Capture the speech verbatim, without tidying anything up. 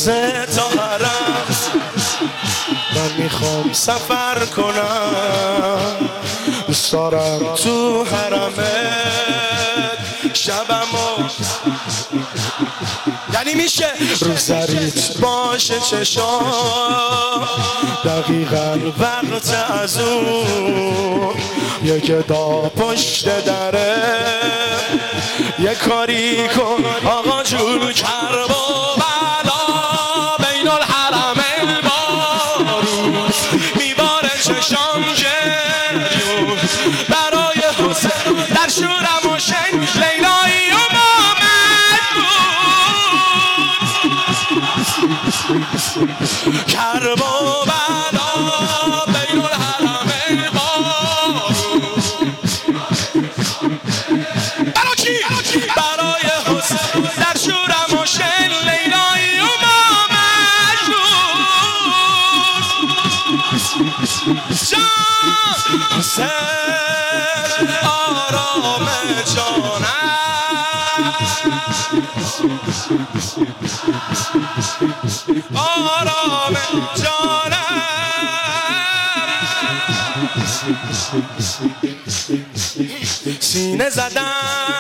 روزه تا حرم من میخوام سفر کنم دوست دارم تو حرمت شبمو یعنی میشه رو سریت باشه چشام دقیقا وقت از اون یه گدا پشت دره یه کاری کن آقا جون کرب و بلا بین الحرمین بارون میباره چشام جریون برای حسین در شورم و شن لیلایی و کرب و بلا بین الحرمین بارون برای کی؟ برای حسین در شورم و شن لیلایی و ما مجنون جان حسین آرام جانم آرام جانم سینه زدم